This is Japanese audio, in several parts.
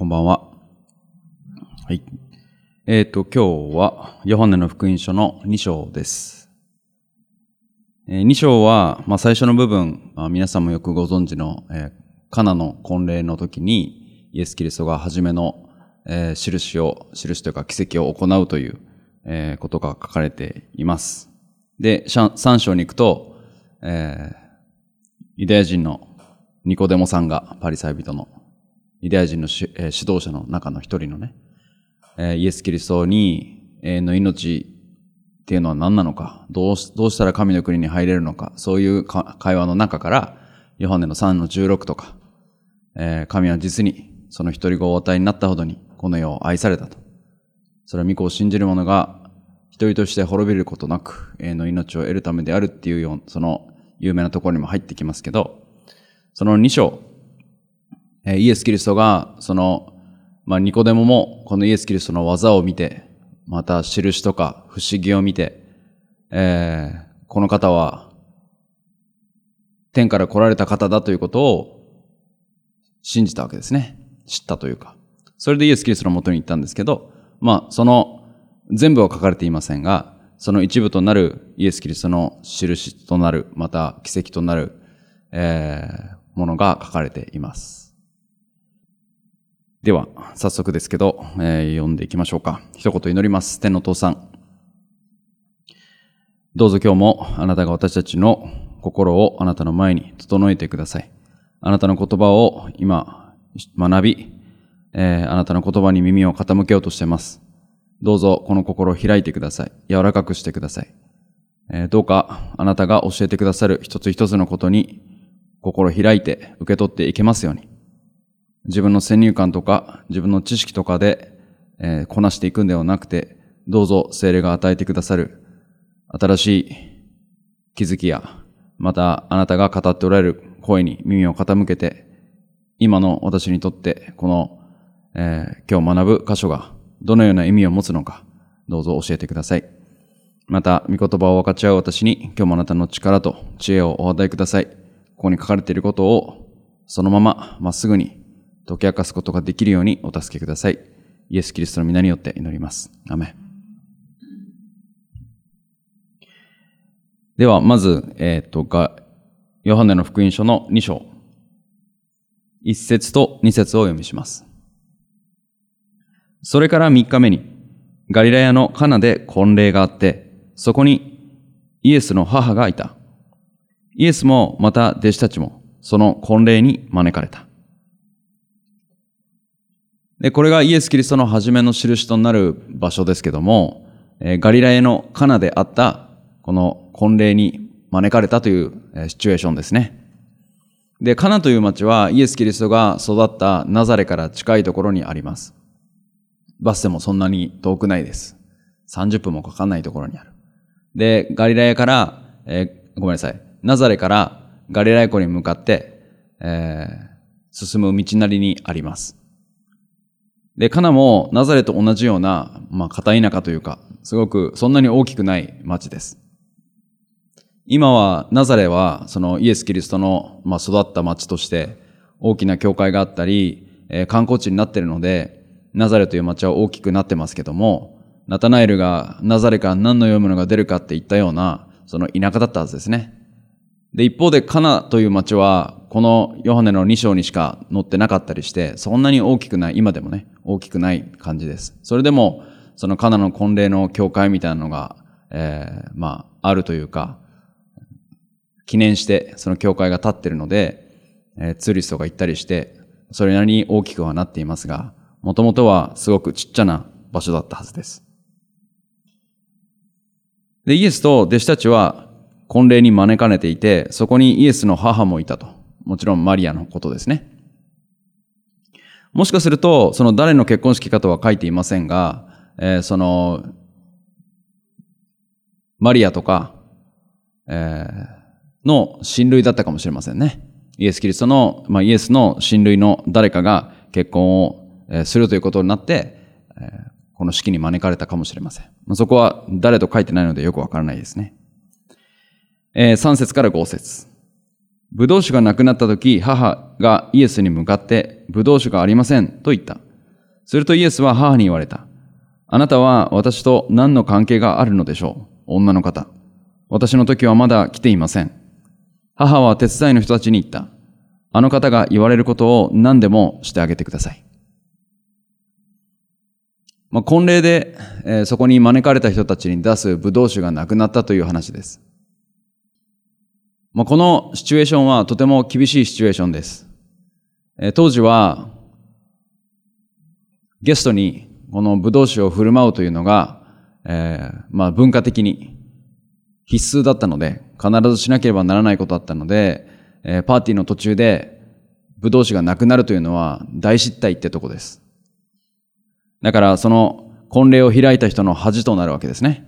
こんばんは。はい。今日はヨハネの福音書の2章です。2章は、最初の部分、皆さんもよくご存知の、カナの婚礼の時にイエス・キリストが初めの、印というか奇跡を行うという、ことが書かれています。で、3章に行くと、ユダヤ人のニコデモさんがパリサイ人のユダヤ人の指導者の中の一人のね、イエス・キリストに永遠の命っていうのは何なのか、どうしたら神の国に入れるのか、そういう会話の中から、ヨハネの3の16とか、神は実にその一人子をお与えになったほどにこの世を愛されたと。それは御子を信じる者が一人として滅びることなく永遠の命を得るためであるっていうよう、その有名なところにも入ってきますけど、その2章、イエス・キリストが、ニコデモもこのイエス・キリストの技を見て、また印とか不思議を見て、この方は天から来られた方だということを信じたわけですね。知ったというか。それでイエス・キリストのもとに行ったんですけど、その全部は書かれていませんが、その一部となるイエス・キリストの印となる、また奇跡となる、ものが書かれています。では、早速ですけど、読んでいきましょうか。一言祈ります。天の父さん。どうぞ今日もあなたが私たちの心をあなたの前に整えてください。あなたの言葉を今学び、あなたの言葉に耳を傾けようとしています。どうぞこの心を開いてください。柔らかくしてください。どうかあなたが教えてくださる一つ一つのことに心を開いて受け取っていけますように。自分の先入観とか自分の知識とかで、こなしていくんではなくて、どうぞ聖霊が与えてくださる新しい気づきや、またあなたが語っておられる声に耳を傾けて、今の私にとってこの、今日学ぶ箇所がどのような意味を持つのか、どうぞ教えてください。また御言葉を分かち合う私に今日もあなたの力と知恵をお与えください。ここに書かれていることをそのまままっすぐに解き明かすことができるようにお助けください。イエス・キリストの皆によって祈ります。アメン。では、まず、ヨハネの福音書の2章、1節と2節をお読みします。それから3日目に、ガリラヤのカナで婚礼があって、そこにイエスの母がいた。イエスもまた弟子たちもその婚礼に招かれた。で、これがイエス・キリストの初めの印となる場所ですけども、ガリラヤのカナであったこの婚礼に招かれたというシチュエーションですね。で、カナという町はイエス・キリストが育ったナザレから近いところにあります。バスでもそんなに遠くないです。30分もかかんないところにある。で、ガリラヤから、ナザレからガリラヤ湖に向かって、進む道なりにあります。で、カナもナザレと同じような、片田舎というか、すごくそんなに大きくない町です。今は、ナザレは、そのイエス・キリストの、育った町として、大きな教会があったり、観光地になっているので、ナザレという町は大きくなってますけども、ナタナエルがナザレから何の良いものが出るかって言ったような、その田舎だったはずですね。で、一方でカナという町は、このヨハネの2章にしか載ってなかったりして、そんなに大きくない、今でもね、大きくない感じです。それでも、そのカナの婚礼の教会みたいなのが、あるというか、記念して、その教会が立っているので、ツーリストが行ったりして、それなりに大きくはなっていますが、もともとはすごくちっちゃな場所だったはずです。で、イエスと弟子たちは、婚礼に招かれていて、そこにイエスの母もいたと。もちろんマリアのことですね。もしかすると、その誰の結婚式かとは書いていませんが、マリアとか、の親類だったかもしれませんね。イエス・キリストの、イエスの親類の誰かが結婚をするということになって、この式に招かれたかもしれません。そこは誰と書いてないのでよくわからないですね。3節から5節。ブドウ酒がなくなった時、母がイエスに向かって、ブドウ酒がありませんと言った。 するとイエスは母に言われた。あなたは私と何の関係があるのでしょう、女の方。私の時はまだ来ていません。母は手伝いの人たちに言った。あの方が言われることを何でもしてあげてください。婚礼で、そこに招かれた人たちに出すブドウ酒がなくなったという話です。このシチュエーションはとても厳しいシチュエーションです。当時はゲストにこのブドウ酒を振る舞うというのが、文化的に必須だったので、必ずしなければならないことだったので、パーティーの途中でブドウ酒がなくなるというのは大失態ってとこです。だからその婚礼を開いた人の恥となるわけですね。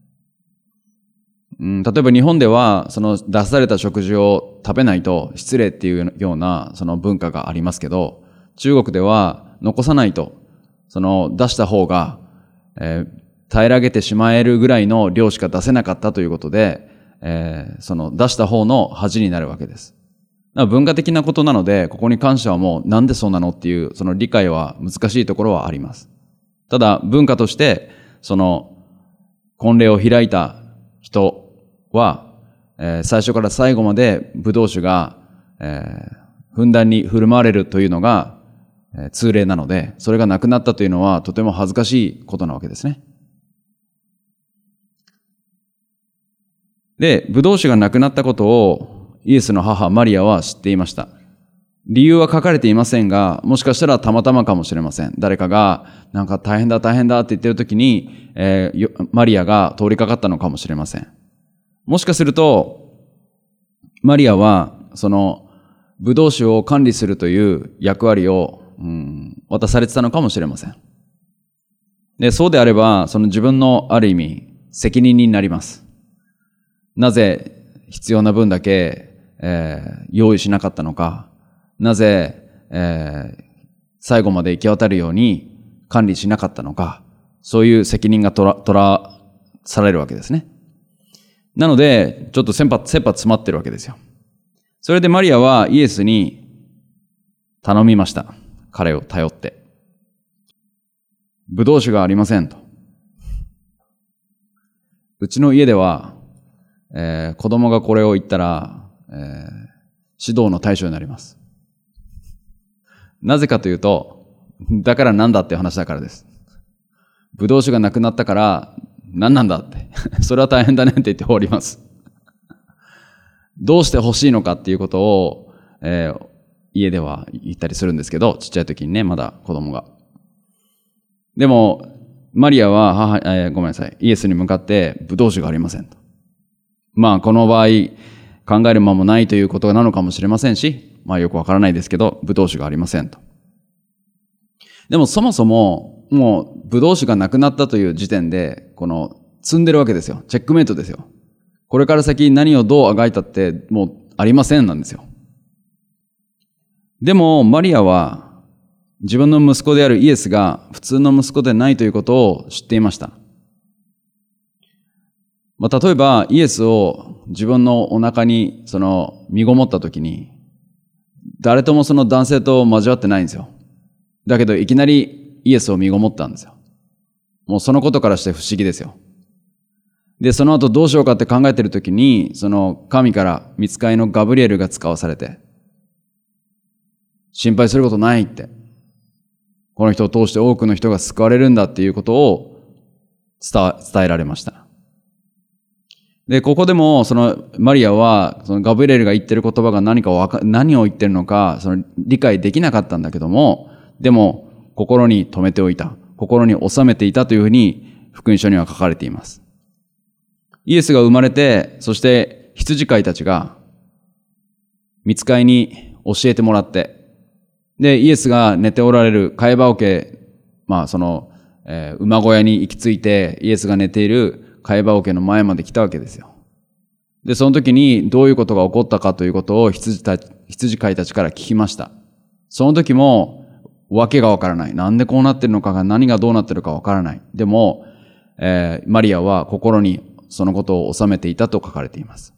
例えば日本ではその出された食事を食べないと失礼っていうようなその文化がありますけど、中国では残さないとその出した方が、平らげてしまえるぐらいの量しか出せなかったということで、その出した方の恥になるわけです。文化的なことなので、ここに関してはもうなんでそうなのっていうその理解は難しいところはあります。ただ文化としてその婚礼を開いた人は、最初から最後までブドウ酒が、ふんだんに振る舞われるというのが、通例なので、それがなくなったというのはとても恥ずかしいことなわけですね。で、ブドウ酒がなくなったことをイエスの母マリアは知っていました。理由は書かれていませんが、もしかしたらたまたまかもしれません。誰かがなんか大変だ大変だって言ってる時に、マリアが通りかかったのかもしれません。もしかするとマリアはそのブドウ酒を管理するという役割を、渡されてたのかもしれません。で、そうであればその自分のある意味責任になります。なぜ必要な分だけ、用意しなかったのか、なぜ、最後まで行き渡るように管理しなかったのか、そういう責任が取らされるわけですね。なのでちょっと切羽詰まってるわけですよ。それでマリアはイエスに頼みました。彼を頼って。ブドウ酒がありませんと。うちの家では、子供がこれを言ったら、指導の対象になります。なぜかというと、だからなんだっていう話だからです。ブドウ酒がなくなったから何なんだってそれは大変だねって言って終わります。どうして欲しいのかっていうことを、家では言ったりするんですけど、ちっちゃい時にね、まだ子供が。でもマリアはごめんなさい、イエスに向かってブドウ酒がありませんと。この場合考える間もないということなのかもしれませんし、よくわからないですけど、ブドウ酒がありませんと。でもそもそももうブドウ酒がなくなったという時点でこの積んでるわけですよ。チェックメイトですよ。これから先何をどうあがいたってもうありませんなんですよ。でもマリアは自分の息子であるイエスが普通の息子でないということを知っていました。例えばイエスを自分のお腹にその身ごもった時に誰ともその男性と交わってないんですよ。だけどいきなりイエスを身ごもったんですよ。もうそのことからして不思議ですよ。で、その後どうしようかって考えている時に、その神から御使いのガブリエルが使わされて、心配することないって、この人を通して多くの人が救われるんだっていうことを伝えられました。で、ここでもそのマリアはそのガブリエルが言ってる言葉が何を言ってるのかその理解できなかったんだけども、でも心に留めておいた、心に収めていたというふうに福音書には書かれています。イエスが生まれて、そして羊飼いたちが御使いに教えてもらって、でイエスが寝ておられる飼い葉桶、その、馬小屋に行き着いてイエスが寝ている飼い葉桶の前まで来たわけですよ。でその時にどういうことが起こったかということを羊飼いたちから聞きました。その時もわけがわからない。なんでこうなってるのかが、何がどうなってるかわからない。でも、マリアは心にそのことを収めていたと書かれています。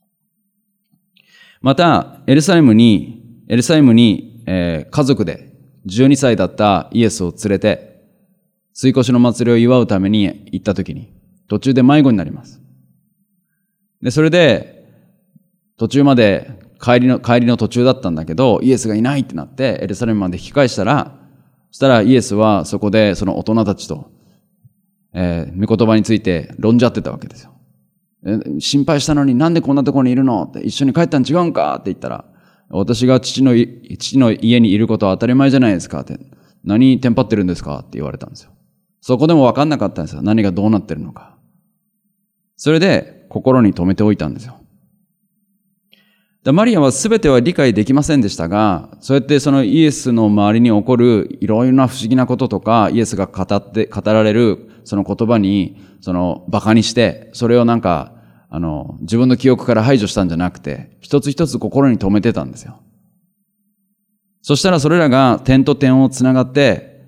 また、エルサレムに、家族で 12歳だったイエスを連れて、追越の祭りを祝うために行った時に、途中で迷子になります。で、それで、途中まで帰りの途中だったんだけど、イエスがいないってなって、エルサレムまで引き返したら、そしたらイエスはそこでその大人たちと、御言葉について論じ合ってたわけですよ。心配したのになんでこんなところにいるのって、一緒に帰ったん違うんかって言ったら、私が父の家にいることは当たり前じゃないですかって、何テンパってるんですかって言われたんですよ。そこでも分かんなかったんですよ。何がどうなってるのか。それで心に留めておいたんですよ。マリアは全ては理解できませんでしたが、そうやってそのイエスの周りに起こるいろいろな不思議なこととか、イエスが語られるその言葉に、馬鹿にして、それをなんか、自分の記憶から排除したんじゃなくて、一つ一つ心に留めてたんですよ。そしたらそれらが点と点をつながって、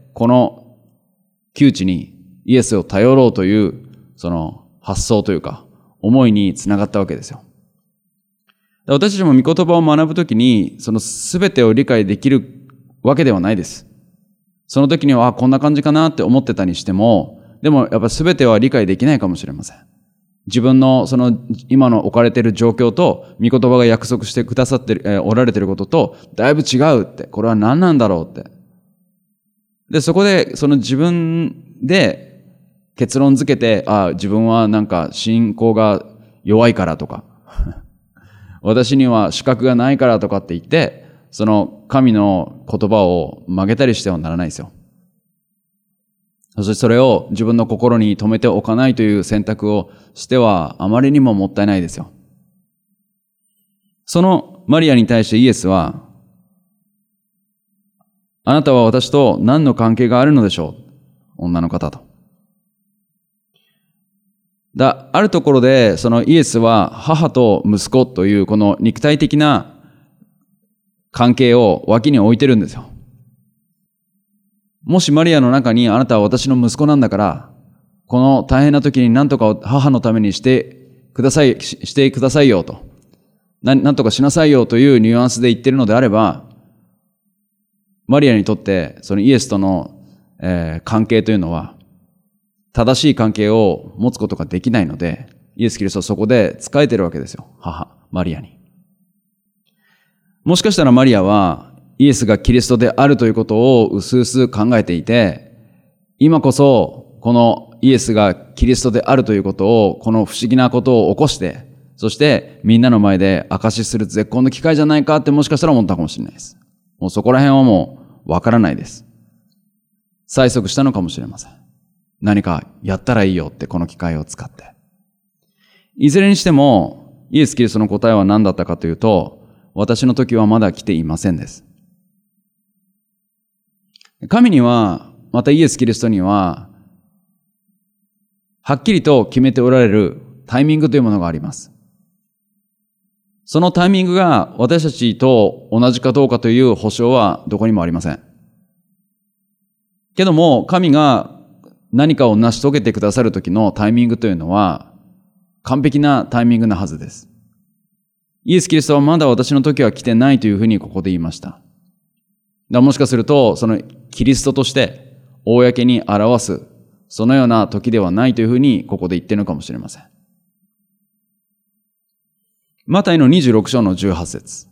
この窮地にイエスを頼ろうという、その発想というか、思いにつながったわけですよ。私たちも御言葉を学ぶときに、その全てを理解できるわけではないです。その時には、こんな感じかなって思ってたにしても、でもやっぱ全ては理解できないかもしれません。自分のその今の置かれている状況と、御言葉が約束してくださっておられていることと、だいぶ違うって、これは何なんだろうって。で、そこでその自分で結論付けて、自分はなんか信仰が弱いからとか、私には資格がないからとかって言って、その神の言葉を曲げたりしてはならないですよ。そしてそれを自分の心に留めておかないという選択をしてはあまりにももったいないですよ。そのマリアに対してイエスは、あなたは私と何の関係があるのでしょう？女の方と。あるところで、そのイエスは母と息子というこの肉体的な関係を脇に置いてるんですよ。もしマリアの中にあなたは私の息子なんだから、この大変な時に何とか母のためにしてくださいよと。何とかしなさいよというニュアンスで言ってるのであれば、マリアにとってそのイエスとの、関係というのは、正しい関係を持つことができないので、イエス・キリストはそこで仕えてるわけですよ。マリアに。もしかしたらマリアは、イエスがキリストであるということをうすうす考えていて、今こそ、このイエスがキリストであるということを、この不思議なことを起こして、そしてみんなの前で証しする絶好の機会じゃないかってもしかしたら思ったかもしれないです。もうそこら辺はもうわからないです。催促したのかもしれません。何かやったらいいよってこの機会を使って。いずれにしても、イエス・キリストの答えは何だったかというと、私の時はまだ来ていませんです。神には、またイエス・キリストには、はっきりと決めておられるタイミングというものがあります。そのタイミングが私たちと同じかどうかという保証はどこにもありません。けども、神が何かを成し遂げてくださる時のタイミングというのは完璧なタイミングなはずです。イエス・キリストはまだ私の時は来てないというふうにここで言いました。もしかすると、そのキリストとして公に表す、そのような時ではないというふうにここで言っているのかもしれません。マタイの26章の18節。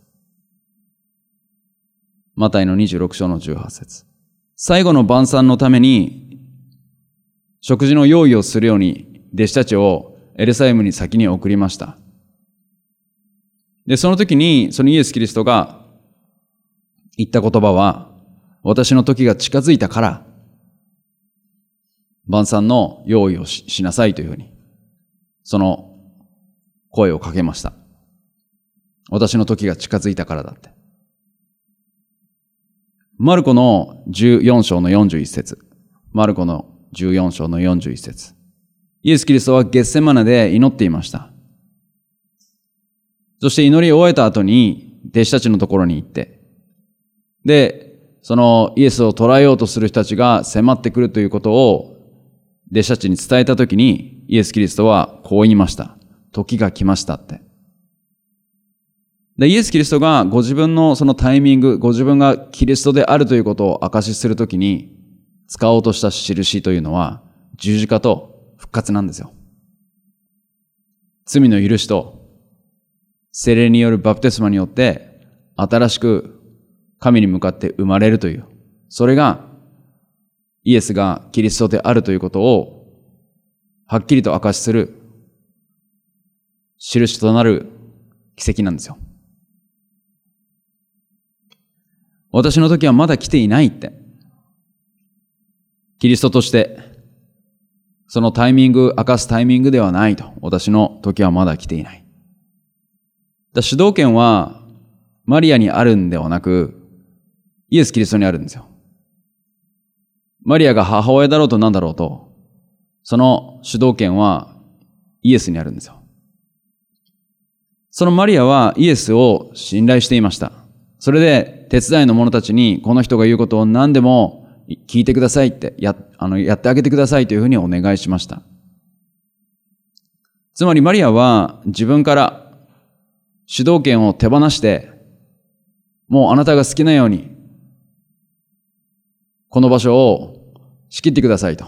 マタイの26章の18節。最後の晩餐のために食事の用意をするように弟子たちをエルサレムに先に送りました。で、その時にそのイエス・キリストが言った言葉は、私の時が近づいたから晩餐の用意を しなさいというふうにその声をかけました。私の時が近づいたからだって。マルコの14章の41節。マルコの14章の41節。イエス・キリストはゲッセマネで祈っていました。そして祈りを終えた後に弟子たちのところに行って、で、そのイエスを捕らえようとする人たちが迫ってくるということを弟子たちに伝えたときにイエス・キリストはこう言いました。時が来ましたって。 で、イエス・キリストがご自分のそのタイミング、ご自分がキリストであるということを証しするときに使おうとした印というのは十字架と復活なんですよ。罪の許しと聖霊によるバプテスマによって新しく神に向かって生まれるという、それがイエスがキリストであるということをはっきりと証しする印となる奇跡なんですよ。私の時はまだ来ていないって。キリストとして、そのタイミング、明かすタイミングではないと。私の時はまだ来ていない。主導権はマリアにあるんではなく、イエス・キリストにあるんですよ。マリアが母親だろうと何だろうと、その主導権はイエスにあるんですよ。そのマリアはイエスを信頼していました。それで手伝いの者たちにこの人が言うことを何でも聞いてくださいってやってあげてくださいというふうにお願いしました。つまりマリアは自分から主導権を手放して、もうあなたが好きなようにこの場所を仕切ってくださいと。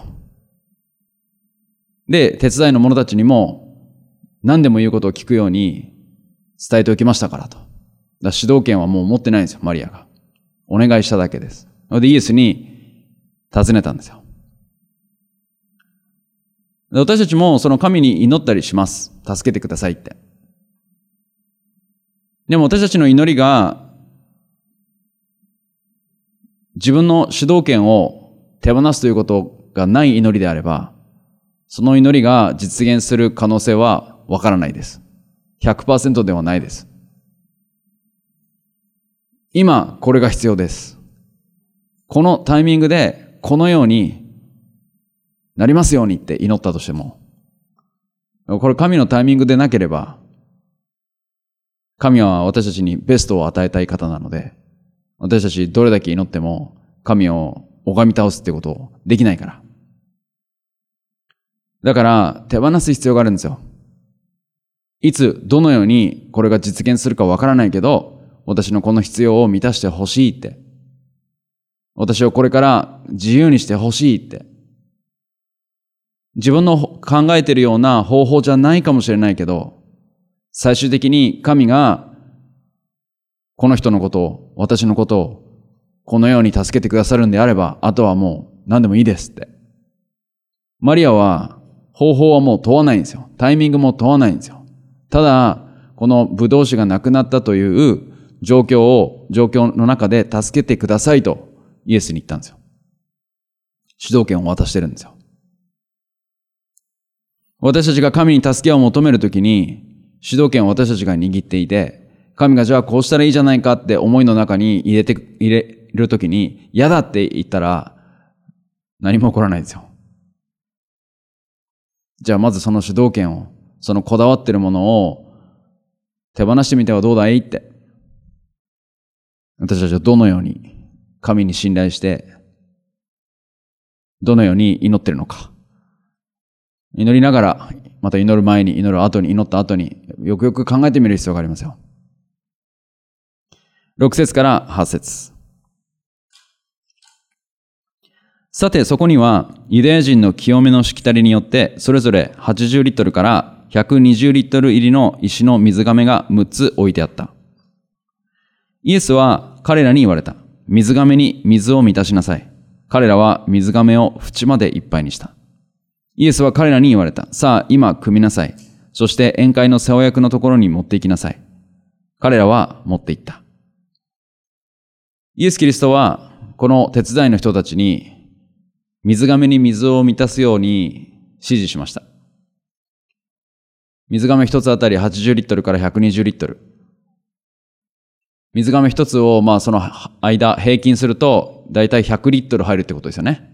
で、手伝いの者たちにも何でも言うことを聞くように伝えておきましたからと。主導権はもう持ってないんですよ、マリアが。お願いしただけです。なのでイエスに尋ねたんですよ。私たちもその神に祈ったりします。助けてくださいって。でも私たちの祈りが自分の主導権を手放すということがない祈りであれば、その祈りが実現する可能性はわからないです。100% ではないです。今、これが必要です。このタイミングで、このようになりますようにって祈ったとしても、これ神のタイミングでなければ、神は私たちにベストを与えたい方なので、私たちどれだけ祈っても神を拝み倒すってことをできないから。だから手放す必要があるんですよ。いつ、どのようにこれが実現するかわからないけど、私のこの必要を満たしてほしいって。私をこれから自由にしてほしいって。自分の考えているような方法じゃないかもしれないけど、最終的に神がこの人のことを、私のことをこのように助けてくださるんであれば、あとはもう何でもいいですって。マリアは方法はもう問わないんですよ。タイミングも問わないんですよ。ただ、このブドウ酒がなくなったという状況の中で助けてくださいとイエスに言ったんですよ。主導権を渡してるんですよ。私たちが神に助けを求めるときに、主導権を私たちが握っていて、神がじゃあこうしたらいいじゃないかって思いの中に入れるときに、嫌だって言ったら何も起こらないんですよ。じゃあまずその主導権を、そのこだわってるものを手放してみてはどうだいって。私たちはどのように神に信頼して、どのように祈ってるのか。祈りながら、また祈る前に、祈る後に、祈った後に、よくよく考えてみる必要がありますよ。6節から8節。さて、そこには、ユダヤ人の清めのしきたりによって、それぞれ80リットルから120リットル入りの石の水亀が6つ置いてあった。イエスは彼らに言われた。水亀に水を満たしなさい。彼らは水亀を縁までいっぱいにした。イエスは彼らに言われた。さあ、今、汲みなさい。そして宴会の世話役のところに持って行きなさい。彼らは持って行った。イエス・キリストは、この手伝いの人たちに、水亀に水を満たすように指示しました。水亀一つあたり80リットルから120リットル。水亀一つを、その間、平均すると、だいたい100リットル入るってことですよね。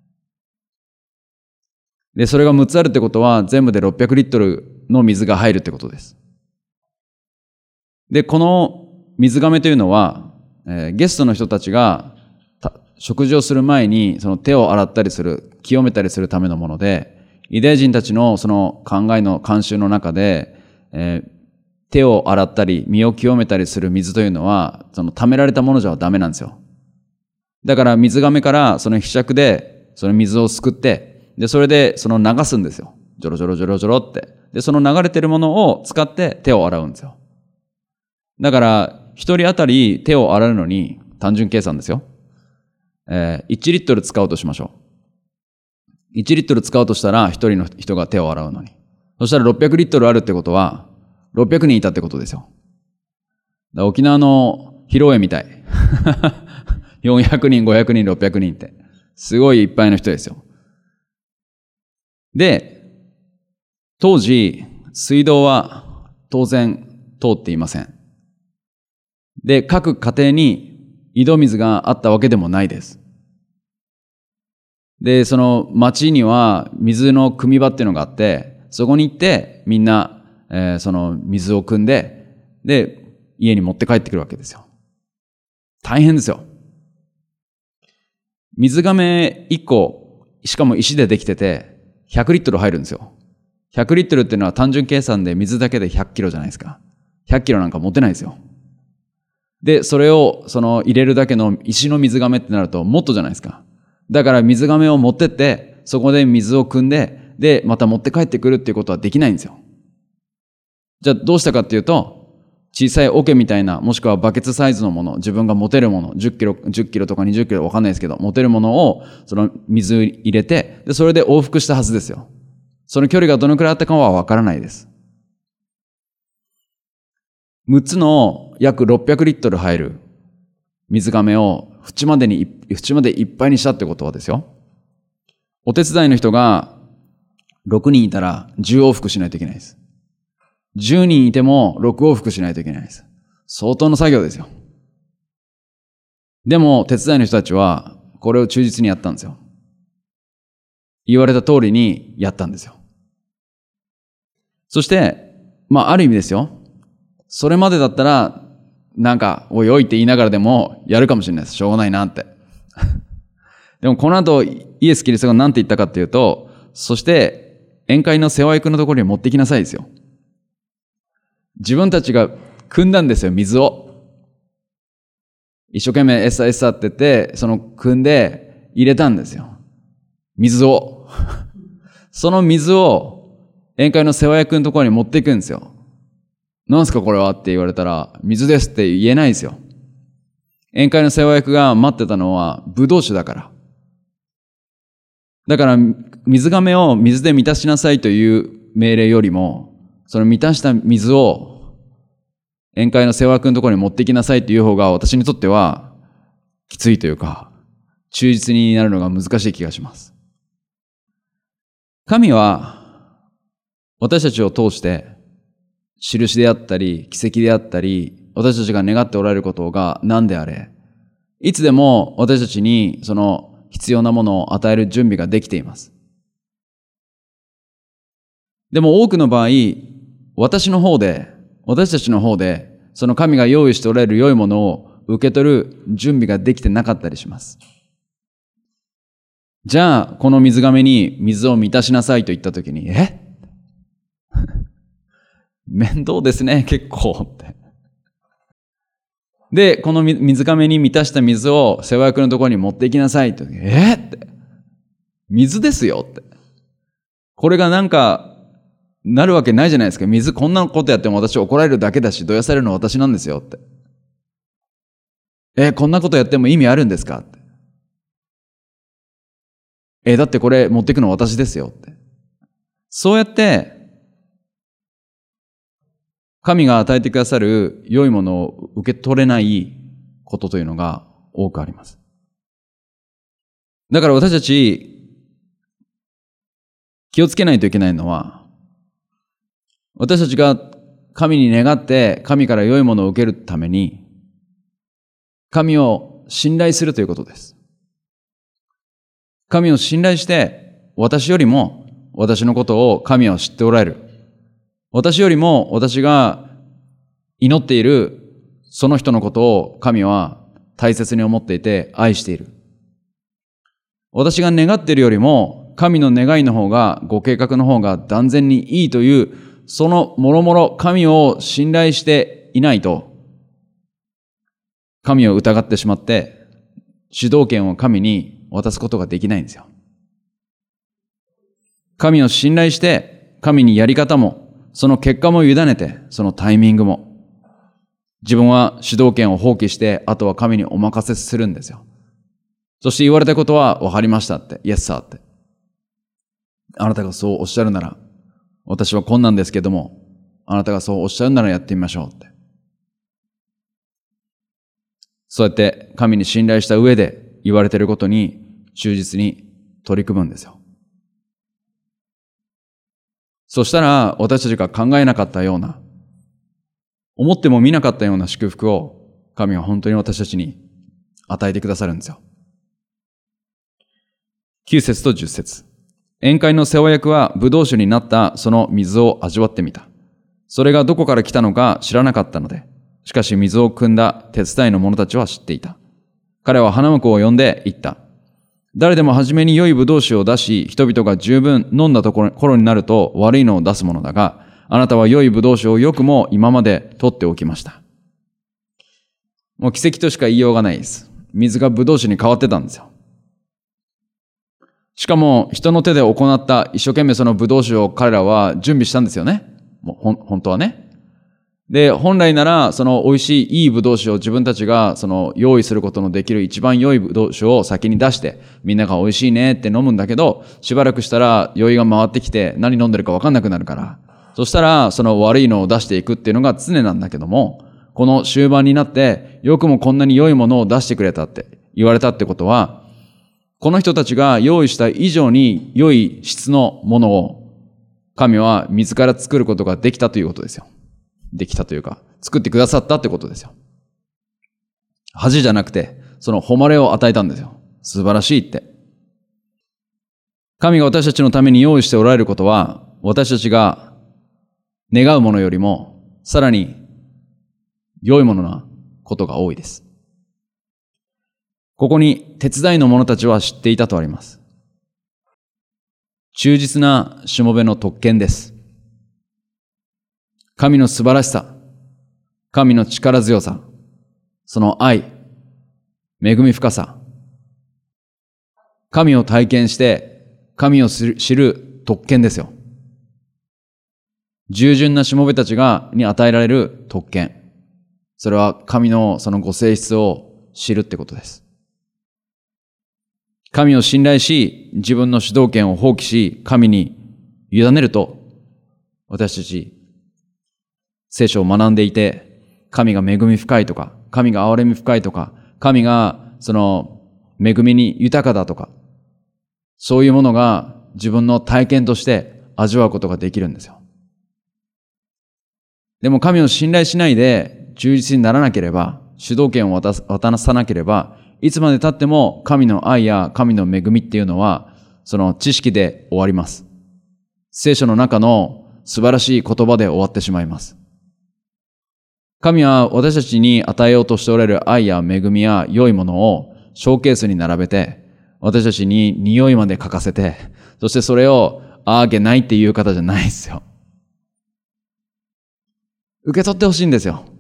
で、それが6つあるってことは、全部で600リットルの水が入るってことです。で、この水亀というのは、ゲストの人たちが食事をする前に、その手を洗ったりする、清めたりするためのもので、ユダヤ人たちのその考えの慣習の中で、 手を洗ったり身を清めたりする水というのは、その溜められたものじゃダメなんですよ。だから水亀からその柄杓でその水をすくって、で、それでその流すんですよ。ジョロジョロジョロジョロって。で、その流れてるものを使って手を洗うんですよ。だから、一人当たり手を洗うのに、単純計算ですよ。1リットル使おうとしましょう。1リットル使おうとしたら、一人の人が手を洗うのに。そしたら600リットルあるってことは、600人いたってことですよ。沖縄の披露宴みたい。400人、500人、600人って。すごいいっぱいの人ですよ。で、当時、水道は当然通っていません。で、各家庭に井戸水があったわけでもないです。で、その町には水の汲み場っていうのがあって、そこに行ってみんな、その水を汲んで、で、家に持って帰ってくるわけですよ。大変ですよ。水亀1個、しかも石でできてて、100リットル入るんですよ。100リットルっていうのは単純計算で水だけで100キロじゃないですか。100キロなんか持てないですよ。で、それを入れるだけの石の水亀ってなるともっとじゃないですか。だから水亀を持ってって、そこで水を汲んで、で、また持って帰ってくるっていうことはできないんですよ。じゃあどうしたかっていうと、小さい桶みたいな、もしくはバケツサイズのもの、自分が持てるもの、10キロとか20キロわかんないですけど、持てるものを、その水入れて、で、それで往復したはずですよ。その距離がどのくらいあったかはわからないです。6つの約600リットル入る水亀を縁までいっぱいにしたってことはですよ。お手伝いの人が6人いたら10往復しないといけないです。10人いても6往復しないといけないです。相当の作業ですよ。でも手伝いの人たちはこれを忠実にやったんですよ。言われた通りにやったんですよ。そして、ある意味ですよ。それまでだったら、なんか、おいおいって言いながらでもやるかもしれないです。しょうがないなって。でもこの後、イエス・キリストが何て言ったかっていうと、そして、宴会の世話役のところに持ってきなさいですよ。自分たちが汲んだんですよ、水を。一生懸命エッサエッサって言って、その汲んで入れたんですよ。水を。その水を宴会の世話役のところに持っていくんですよ。なんすかこれはって言われたら、水ですって言えないですよ。宴会の世話役が待ってたのはブドウ酒だから。だから水亀を水で満たしなさいという命令よりも、その満たした水を宴会の世話役のところに持ってきなさいという方が私にとってはきついというか、忠実になるのが難しい気がします。神は私たちを通して印であったり、奇跡であったり、私たちが願っておられることが何であれ、いつでも私たちにその必要なものを与える準備ができています。でも多くの場合、私たちの方で、その神が用意しておられる良いものを受け取る準備ができてなかったりします。じゃあ、この水亀に水を満たしなさいと言ったときに、面倒ですね、結構って。で、この水亀に満たした水を世話役のところに持っていきなさいと。って。水ですよって。これがなんか、なるわけないじゃないですか。水、こんなことやっても私怒られるだけだし、どやされるのは私なんですよって。こんなことやっても意味あるんですかって。だってこれ持っていくの私ですよって。そうやって、神が与えてくださる良いものを受け取れないことというのが多くあります。だから私たち気をつけないといけないのは、私たちが神に願って神から良いものを受けるために、神を信頼するということです。神を信頼して、私よりも私のことを神は知っておられる。私よりも私が祈っているその人のことを神は大切に思っていて愛している。私が願っているよりも神の願いの方が、ご計画の方が断然にいいという、 そのもろもろ神を信頼していないと、神を疑ってしまって、主導権を神に渡すことができないんですよ。神を信頼して、神にやり方も、その結果も委ねて、そのタイミングも、自分は主導権を放棄して、あとは神にお任せするんですよ。そして言われたことは分かりましたって、イエスサーって。あなたがそうおっしゃるなら、私はこんなんですけども、あなたがそうおっしゃるならやってみましょうって。そうやって神に信頼した上で言われていることに忠実に取り組むんですよ。そしたら私たちが考えなかったような、思っても見なかったような祝福を神は本当に私たちに与えてくださるんですよ。9節と10節。宴会の世話役はブドウ酒になったその水を味わってみた。それがどこから来たのか知らなかったので、しかし水を汲んだ手伝いの者たちは知っていた。彼は花婿を呼んで言った。誰でも初めに良いブドウ酒を出し、人々が十分飲んだ頃になると悪いのを出すものだが、あなたは良いブドウ酒をよくも今まで取っておきました。もう奇跡としか言いようがないです。水がブドウ酒に変わってたんですよ。しかも人の手で行った一生懸命そのブドウ酒を彼らは準備したんですよね。もう本当はね。で、本来ならその美味しいいいブドウ酒を自分たちがその用意することのできる一番良いブドウ酒を先に出してみんなが美味しいねって飲むんだけど、しばらくしたら酔いが回ってきて何飲んでるか分かんなくなるから、そしたらその悪いのを出していくっていうのが常なんだけども、この終盤になってよくもこんなに良いものを出してくれたって言われたってことは、この人たちが用意した以上に良い質のものを神は自ら作ることができたということですよ。できたというか、作ってくださったってことですよ。恥じゃなくて、その誉れを与えたんですよ。素晴らしいって。神が私たちのために用意しておられることは、私たちが願うものよりも、さらに良いものなことが多いです。ここに手伝いの者たちは知っていたとあります。忠実なしもべの特権です。神の素晴らしさ、神の力強さ、その愛、恵み深さ、神を体験して神を知る特権ですよ。従順なしもべたちに与えられる特権。それは神のそのご性質を知るってことです。神を信頼し、自分の主導権を放棄し、神に委ねると、私たち、聖書を学んでいて、神が恵み深いとか、神が憐れみ深いとか、神がその恵みに豊かだとか、そういうものが自分の体験として味わうことができるんですよ。でも神を信頼しないで忠実にならなければ、主導権を渡さなければ、いつまで経っても神の愛や神の恵みっていうのは、その知識で終わります。聖書の中の素晴らしい言葉で終わってしまいます。神は私たちに与えようとしておられる愛や恵みや良いものをショーケースに並べて、私たちに匂いまで嗅かせて、そしてそれをあげないっていう方じゃないですよ。受け取ってほしいんですよ。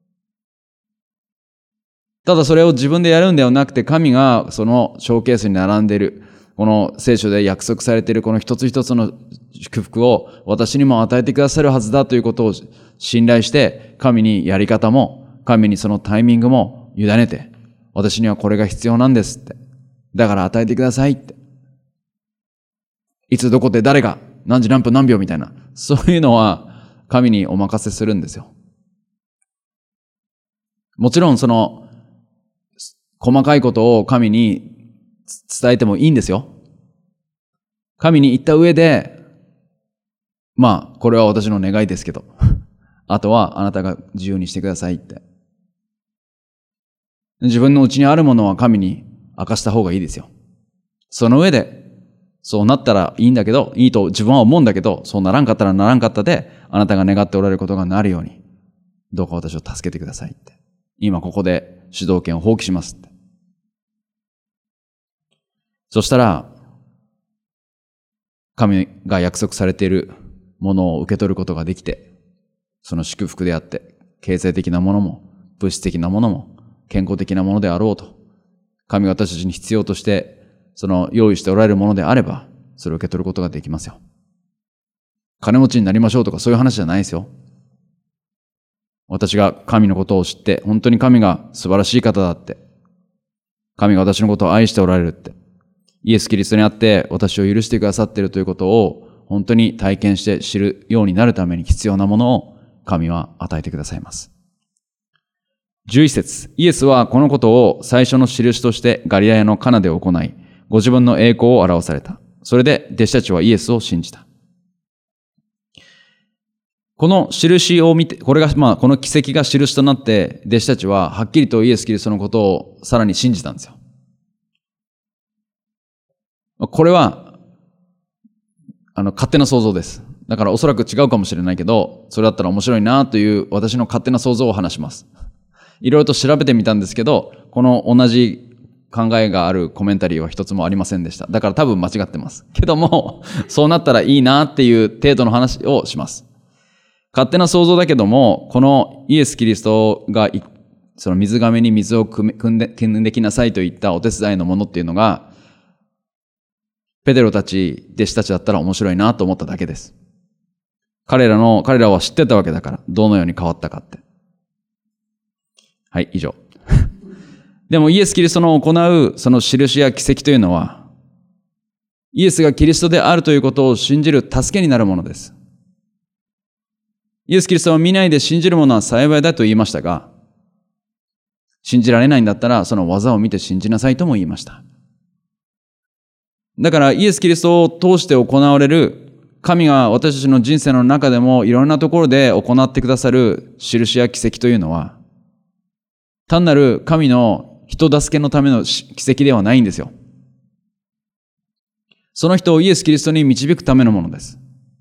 ただそれを自分でやるんではなくて、神がそのショーケースに並んでいる、この聖書で約束されているこの一つ一つの祝福を私にも与えてくださるはずだということを信頼して、神にやり方も、神にそのタイミングも委ねて、私にはこれが必要なんですって。だから与えてくださいって。いつどこで誰が、何時何分何秒みたいな、そういうのは神にお任せするんですよ。もちろんその、細かいことを神に伝えてもいいんですよ。神に言った上で、まあ、これは私の願いですけど、あとはあなたが自由にしてくださいって。自分のうちにあるものは神に明かした方がいいですよ。その上で、そうなったらいいんだけど、いいと自分は思うんだけど、そうならんかったらならんかったで、あなたが願っておられることがなるように、どうか私を助けてくださいって。今ここで主導権を放棄しますって。そしたら、神が約束されているものを受け取ることができて、その祝福であって、経済的なものも、物質的なものも、健康的なものであろうと、神が私たちに必要として、その用意しておられるものであれば、それを受け取ることができますよ。金持ちになりましょうとかそういう話じゃないですよ。私が神のことを知って、本当に神が素晴らしい方だって、神が私のことを愛しておられるって、イエス・キリストにあって私を許してくださっているということを本当に体験して知るようになるために必要なものを神は与えてくださいます。11節、イエスはこのことを最初の印としてガリラヤのカナで行い、ご自分の栄光を表された。それで弟子たちはイエスを信じた。この印を見て、この奇跡が印となって、弟子たちははっきりとイエス・キリストのことをさらに信じたんですよ。これは、勝手な想像です。だからおそらく違うかもしれないけど、それだったら面白いなという私の勝手な想像を話します。いろいろと調べてみたんですけど、この同じ考えがあるコメンタリーは一つもありませんでした。だから多分間違ってます。けども、そうなったらいいなっていう程度の話をします。勝手な想像だけども、このイエス・キリストがその水亀に水を汲んできなさいといったお手伝いのものっていうのが、ペテロたち、弟子たちだったら面白いなと思っただけです。彼らは知ってたわけだから、どのように変わったかって。はい、以上。でもイエス・キリストの行うその印や奇跡というのは、イエスがキリストであるということを信じる助けになるものです。イエス・キリストを見ないで信じる者は幸いだと言いましたが、信じられないんだったらその技を見て信じなさいとも言いました。だからイエス・キリストを通して行われる神が私たちの人生の中でもいろんなところで行ってくださる印や奇跡というのは、単なる神の人助けのための奇跡ではないんですよ。その人をイエス・キリストに導くためのものです。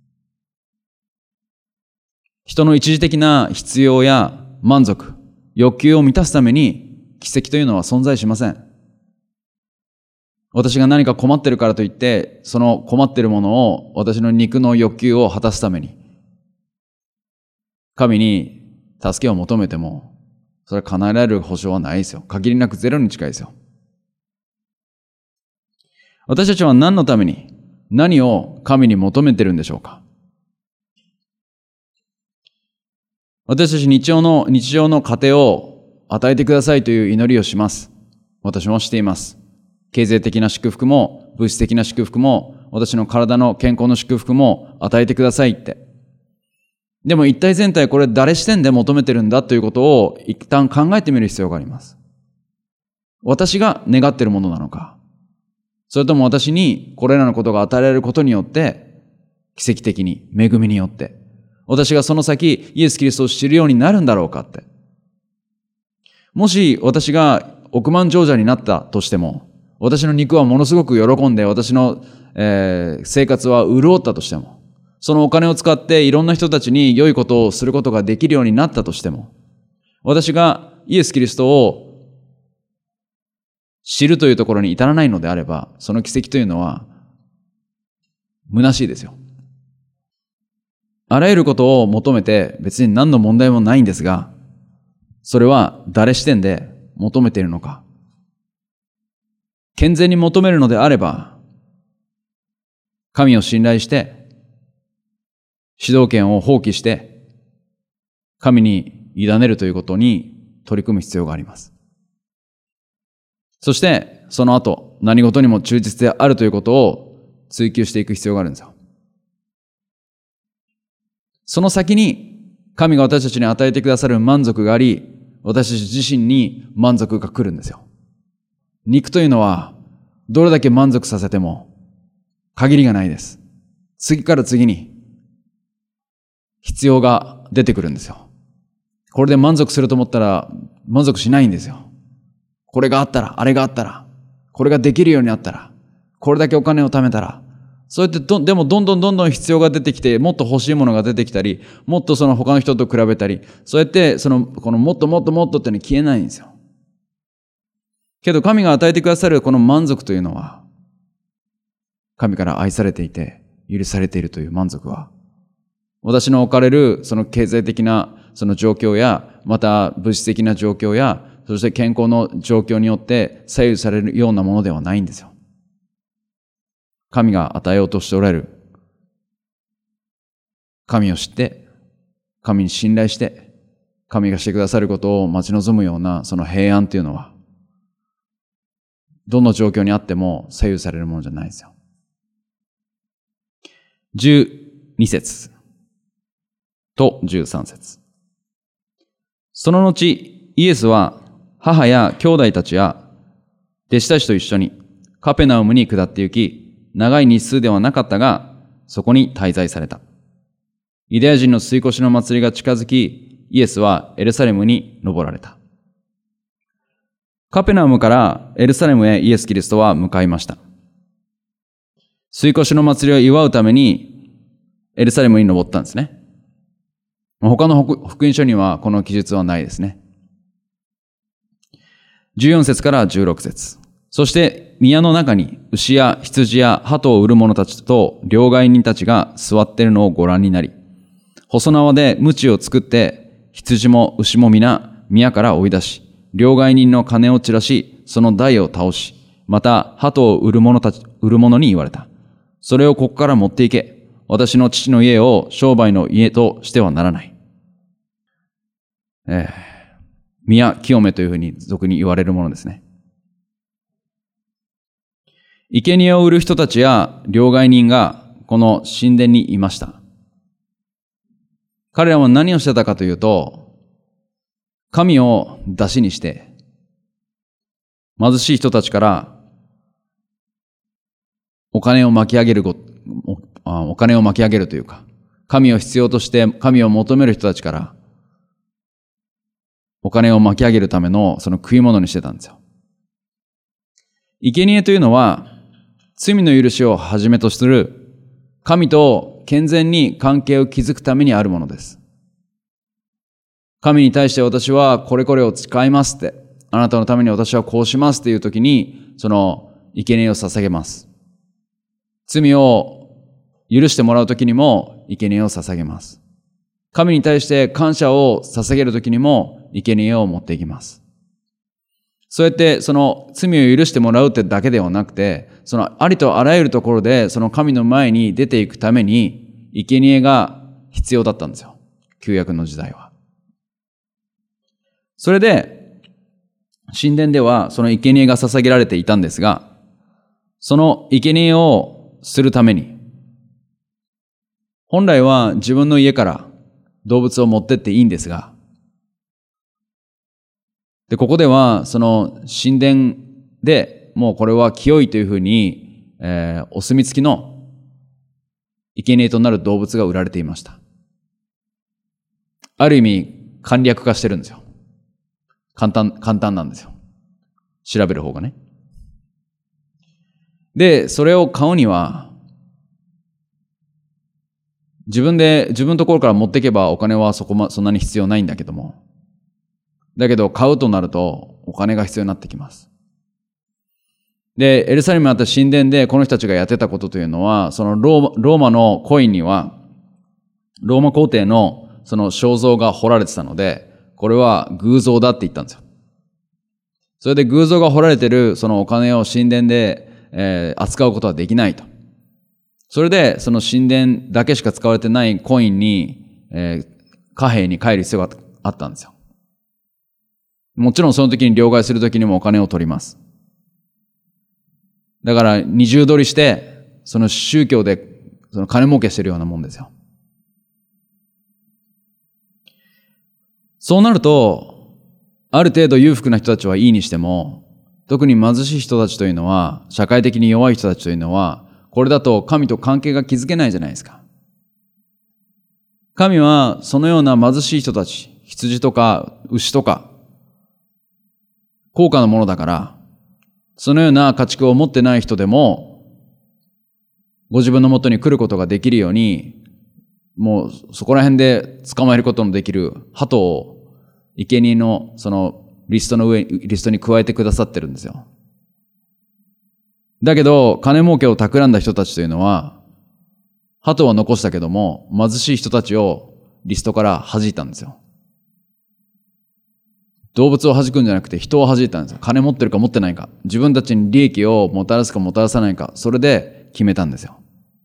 人の一時的な必要や満足、欲求を満たすために奇跡というのは存在しません。私が何か困ってるからといって、その困ってるものを私の肉の欲求を果たすために、神に助けを求めても、それは叶えられる保証はないですよ。限りなくゼロに近いですよ。私たちは何のために、何を神に求めてるんでしょうか。私たち日常の糧を与えてくださいという祈りをします。私もしています。経済的な祝福も、物質的な祝福も、私の体の健康の祝福も与えてくださいって。でも一体全体これ誰視点で求めてるんだということを一旦考えてみる必要があります。私が願っているものなのか、それとも私にこれらのことが与えられることによって、奇跡的に、恵みによって、私がその先イエス・キリストを知るようになるんだろうかって。もし私が億万長者になったとしても、私の肉はものすごく喜んで、私の、生活は潤ったとしても、そのお金を使っていろんな人たちに良いことをすることができるようになったとしても、私がイエス・キリストを知るというところに至らないのであれば、その奇跡というのは虚しいですよ。あらゆることを求めて別に何の問題もないんですが、それは誰視点で求めているのか。健全に求めるのであれば、神を信頼して、主導権を放棄して、神に委ねるということに取り組む必要があります。そして、その後、何事にも忠実であるということを追求していく必要があるんですよ。その先に、神が私たちに与えてくださる満足があり、私たち自身に満足が来るんですよ。肉というのは、どれだけ満足させても、限りがないです。次から次に、必要が出てくるんですよ。これで満足すると思ったら、満足しないんですよ。これがあったら、あれがあったら、これができるようになったら、これだけお金を貯めたら、そうやってでもどんどん必要が出てきて、もっと欲しいものが出てきたり、もっとその他の人と比べたり、そうやってこのもっとっていうのは消えないんですよ。けど神が与えてくださるこの満足というのは、神から愛されていて、許されているという満足は、 私の置かれるその経済的なその状況や、また物質的な状況や、そして健康の状況によって左右されるようなものではないんですよ。神が与えようとしておられる。神を知って、神に信頼して、神がしてくださることを待ち望むようなその平安というのは、どの状況にあっても左右されるものじゃないですよ。12節と13節。その後、イエスは母や兄弟たちや弟子たちと一緒にカペナウムに下って行き、長い日数ではなかったが、そこに滞在された。ユダヤ人の吸い越しの祭りが近づき、イエスはエルサレムに登られた。カペナウムからエルサレムへイエス・キリストは向かいました。吸い越しの祭りを祝うためにエルサレムに登ったんですね。他の福音書にはこの記述はないですね。14節から16節。そして宮の中に牛や羊や鳩を売る者たちと両替人たちが座っているのをご覧になり、細縄で鞭を作って羊も牛も皆宮から追い出し、両替人の金を散らし、その台を倒し、また鳩を売る者に言われた。それをここから持っていけ。私の父の家を商売の家としてはならない。宮清めというふうに俗に言われるものですね。生贄を売る人たちや両替人がこの神殿にいました。彼らは何をしてたかというと、神を出しにして、貧しい人たちからお金を巻き上げるというか、神を必要として神を求める人たちからお金を巻き上げるためのその食い物にしてたんですよ。生贄というのは罪の許しをはじめとする神と健全に関係を築くためにあるものです。神に対して私はこれこれを使いますって、あなたのために私はこうしますっていう時に、その生贄を捧げます。罪を許してもらう時にも生贄を捧げます。神に対して感謝を捧げる時にも生贄を持っていきます。そうやってその罪を許してもらうってだけではなくて、そのありとあらゆるところでその神の前に出ていくために生贄が必要だったんですよ。旧約の時代は。それで神殿ではその生贄が捧げられていたんですが、その生贄をするために、本来は自分の家から動物を持ってっていいんですが、で、ここではその神殿でもうこれは清いというふうに、お墨付きの生贄となる動物が売られていました。ある意味簡略化してるんですよ。簡単なんですよ。調べる方がね。で、それを買うには、自分のところから持っていけばお金はそんなに必要ないんだけども。だけど買うとなるとお金が必要になってきます。で、エルサレムにあった神殿でこの人たちがやってたことというのは、そのローマのコインには、ローマ皇帝のその肖像が彫られてたので、これは偶像だって言ったんですよ。それで偶像が彫られてるそのお金を神殿で、扱うことはできないと。それでその神殿だけしか使われてないコインに、貨幣に変える必要があったんですよ。もちろんその時に両替する時にもお金を取ります。だから二重取りして、その宗教でその金儲けしてるようなもんですよ。そうなると、ある程度裕福な人たちはいいにしても、特に貧しい人たちというのは、社会的に弱い人たちというのは、これだと神と関係が築けないじゃないですか。神はそのような貧しい人たち、羊とか牛とか、高価なものだから、そのような家畜を持ってない人でも、ご自分のもとに来ることができるように、もうそこら辺で捕まえることのできる鳩を生贄のそのリストに加えてくださってるんですよ。だけど金儲けを企んだ人たちというのは、 鳩は残したけども、貧しい人たちをリストから弾いたんですよ。動物を弾くんじゃなくて人を弾いたんですよ。金持ってるか持ってないか、自分たちに利益をもたらすかもたらさないか、それで決めたんですよ。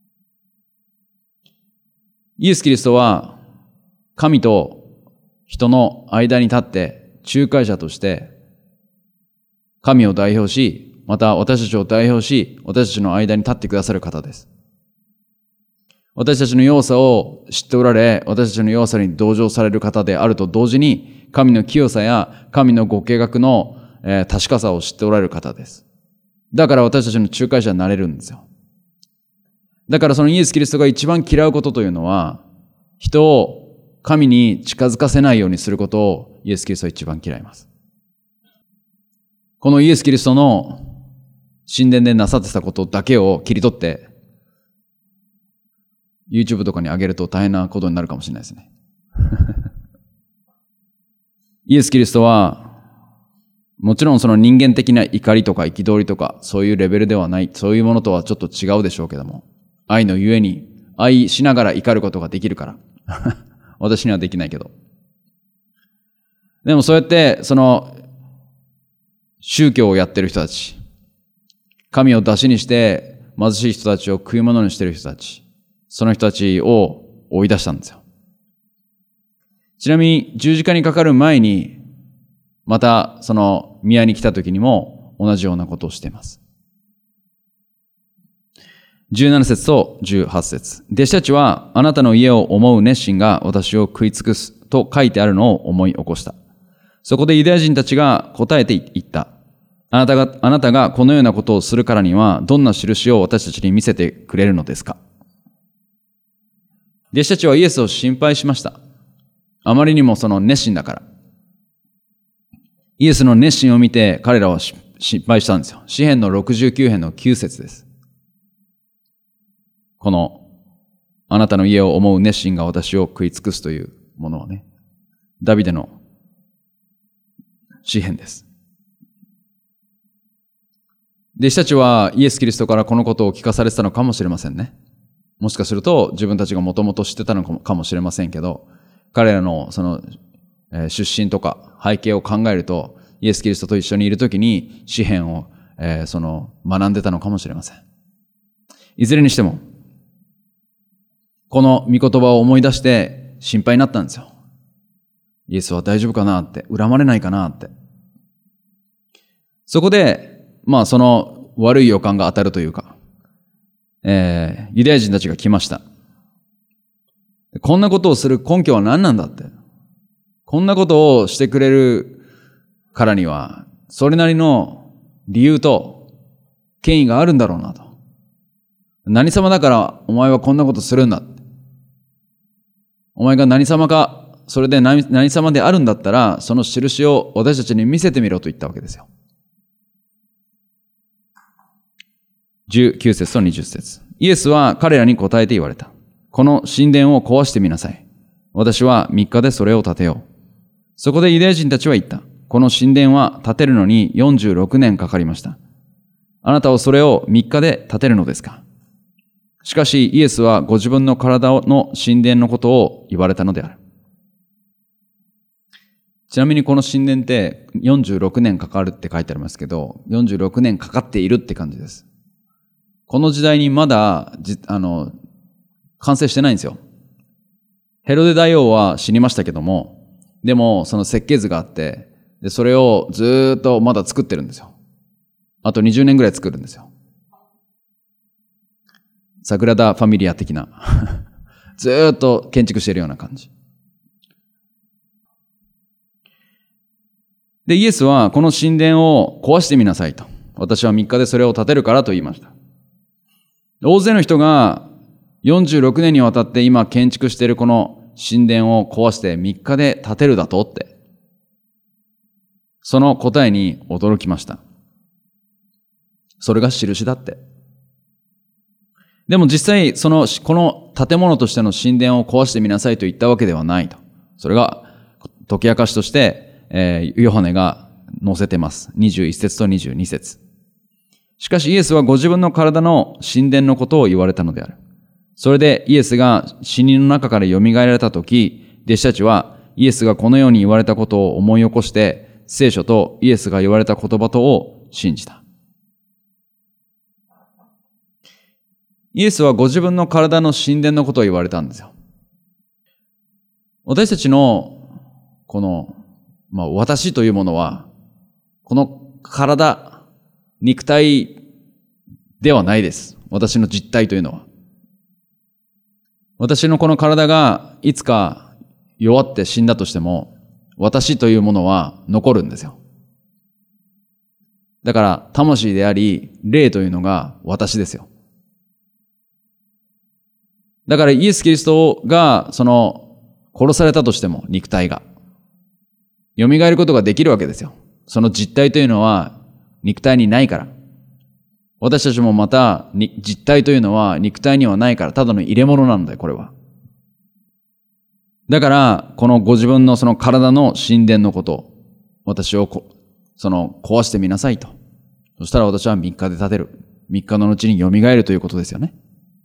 イエス・キリストは神と人の間に立って仲介者として神を代表し、また私たちを代表し、私たちの間に立ってくださる方です。私たちの弱さを知っておられ、私たちの弱さに同情される方であると同時に、神の清さや神のご計画の確かさを知っておられる方です。だから私たちの仲介者になれるんですよ。だからそのイエス・キリストが一番嫌うことというのは、人を神に近づかせないようにすることをイエス・キリストは一番嫌います。このイエス・キリストの神殿でなさってたことだけを切り取って、YouTube とかに上げると大変なことになるかもしれないですね。イエス・キリストは、もちろんその人間的な怒りとか憤りとか、そういうレベルではない、そういうものとはちょっと違うでしょうけども、愛のゆえに、愛しながら怒ることができるから。私にはできないけど。でもそうやって、その、宗教をやってる人たち、神を出しにして貧しい人たちを食い物にしてる人たち、その人たちを追い出したんですよ。ちなみに十字架にかかる前に、またその宮に来た時にも同じようなことをしています。17節と18節。弟子たちはあなたの家を思う熱心が私を食い尽くすと書いてあるのを思い起こした。そこでユダヤ人たちが答えて言った。あなたがこのようなことをするからにはどんな印を私たちに見せてくれるのですか。弟子たちはイエスを心配しました。あまりにもその熱心だから。イエスの熱心を見て彼らは心配したんですよ。詩編の69編の9節です。このあなたの家を思う熱心が私を食い尽くすというものはね、ダビデの詩編です。弟子たちはイエス・キリストからこのことを聞かされてたのかもしれませんね。もしかすると自分たちがもともと知ってたのかもしれませんけど、彼らのその出身とか背景を考えると、イエス・キリストと一緒にいるときに詩編をその学んでたのかもしれません。いずれにしても、この御言葉を思い出して心配になったんですよ。イエスは大丈夫かなって、恨まれないかなって。そこで、その悪い予感が当たるというか、ユダヤ人たちが来ました。こんなことをする根拠は何なんだって。こんなことをしてくれるからには、それなりの理由と権威があるんだろうなと。何様だからお前はこんなことするんだ。お前が何様か、それで何様であるんだったら、その印を私たちに見せてみろと言ったわけですよ。19節と20節。イエスは彼らに答えて言われた。この神殿を壊してみなさい。私は3日でそれを建てよう。そこでユダヤ人たちは言った。この神殿は建てるのに46年かかりました。あなたはそれを3日で建てるのですか。しかしイエスはご自分の体の神殿のことを言われたのである。ちなみにこの神殿って46年かかるって書いてありますけど、46年かかっているって感じです。この時代にまだ完成してないんですよ。ヘロデ大王は死にましたけども、でもその設計図があって、でそれをずーっとまだ作ってるんですよ。あと20年ぐらい作るんですよ。サグラダ・ファミリア的なずーっと建築しているような感じ。で、イエスはこの神殿を壊してみなさいと。私は3日でそれを建てるからと言いました。大勢の人が46年にわたって今建築しているこの神殿を壊して3日で建てるだとって。その答えに驚きました。それが印だって。でも実際この建物としての神殿を壊してみなさいと言ったわけではないと。それが解き明かしとして、ヨハネが載せてます。21節と22節。しかしイエスはご自分の体の神殿のことを言われたのである。 それでイエスが死人の中から蘇られたとき、弟子たちはイエスがこのように言われたことを思い起こして、聖書とイエスが言われた言葉とを信じた。イエスはご自分の体の神殿のことを言われたんですよ。私たちのこの、私というものは、この体、肉体ではないです。私の実体というのは。私のこの体がいつか弱って死んだとしても、私というものは残るんですよ。だから、魂であり、霊というのが私ですよ。だからイエス・キリストが、殺されたとしても、肉体が。蘇ることができるわけですよ。その実体というのは、肉体にないから。私たちもまた、実体というのは肉体にはないから、ただの入れ物なんだよ、これは。だから、このご自分のその体の神殿のこと、私を壊してみなさいと。そしたら私は3日で立てる。3日の後に蘇るということですよね。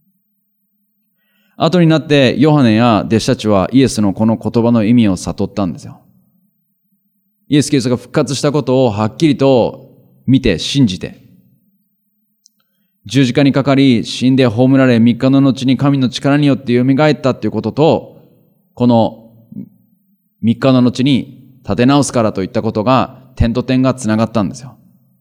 後になってヨハネや弟子たちはイエスのこの言葉の意味を悟ったんですよ。イエス・キリストが復活したことをはっきりと見て信じて、十字架にかかり死んで葬られ3日の後に神の力によって蘇ったということと、この3日の後に立て直すからといったことが点と点がつながったんですよ。